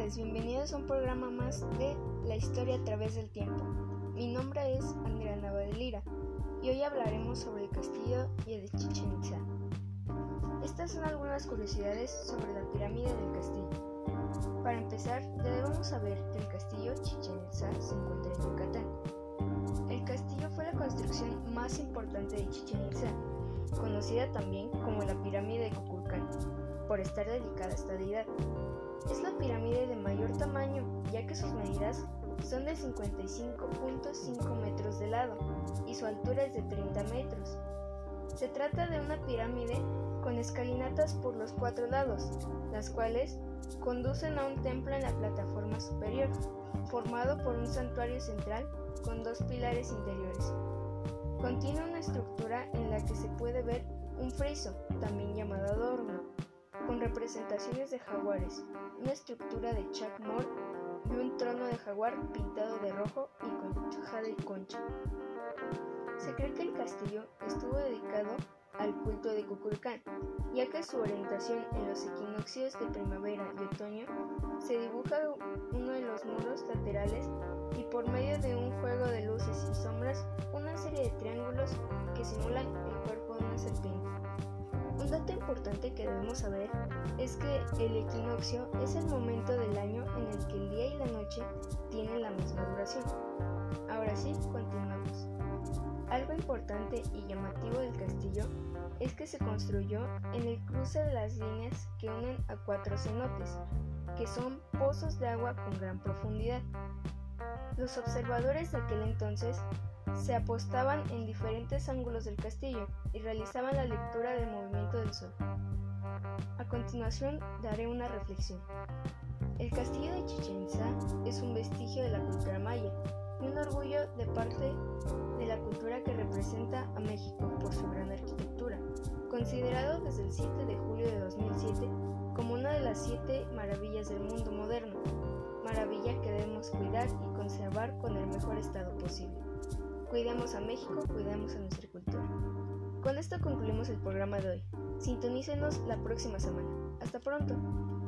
tardes, bienvenidos a un programa más de La Historia a través del tiempo. Mi nombre es Andrea Nava de Lira y hoy hablaremos sobre el castillo de Chichén Itzá. Estas son algunas curiosidades sobre la pirámide del castillo. Para empezar, debemos saber que el castillo Chichén Itzá se encuentra en Yucatán. El castillo fue la construcción más importante de Chichén Itzá, conocida también como la pirámide de Kukulcán, por estar dedicada a esta deidad. Es la pirámide de mayor tamaño, ya que sus medidas son de 55.5 metros de lado y su altura es de 30 metros. Se trata de una pirámide con escalinatas por los 4 lados, las cuales conducen a un templo en la plataforma superior, formado por un santuario central con 2 pilares interiores. Contiene una estructura en la que se puede ver un friso, también llamado adorno, con representaciones de jaguares, una estructura de chacmol y un trono de jaguar pintado de rojo y con jade y concha. Se cree que el castillo estuvo dedicado al culto de Kukulcán, ya que su orientación en los equinoccios de primavera y otoño se dibuja uno de los muros laterales y por medio de un juego de luces y sombras una serie de triángulos que simulan el cuerpo de una serpiente. Un dato importante que debemos saber es que el equinoccio es el momento del año en el que el día y la noche tienen la misma duración. Ahora sí, continuamos. Algo importante y llamativo del castillo es que se construyó en el cruce de las líneas que unen a 4 cenotes, que son pozos de agua con gran profundidad. Los observadores de aquel entonces se apostaban en diferentes ángulos del castillo y realizaban la lectura del movimiento del sol. A continuación daré una reflexión. El castillo de Chichén Itzá es un vestigio de la cultura maya y un orgullo de parte de la cultura que representa a México por su gran arquitectura, considerado desde el 7 de julio de 2007 como una de las 7 maravillas del mundo moderno, maravilla que debemos cuidar y conservar con el mejor estado posible. Cuidemos a México, cuidemos a nuestra cultura. Con esto concluimos el programa de hoy. Sintonícenos la próxima semana. Hasta pronto.